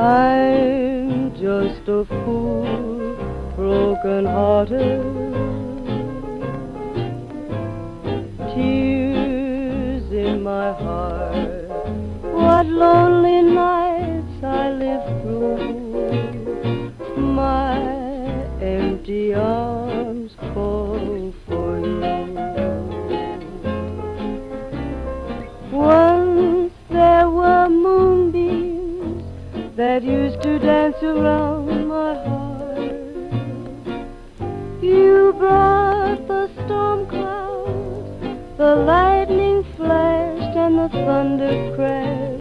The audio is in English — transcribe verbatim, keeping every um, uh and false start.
I'm just a fool, broken-hearted. Tears in my heart, what lonely nights I live through. My empty arms call for you. Once there were moonbeams that used to dance around my heart. You brought the storm clouds, the lightning flashed and the thunder crashed.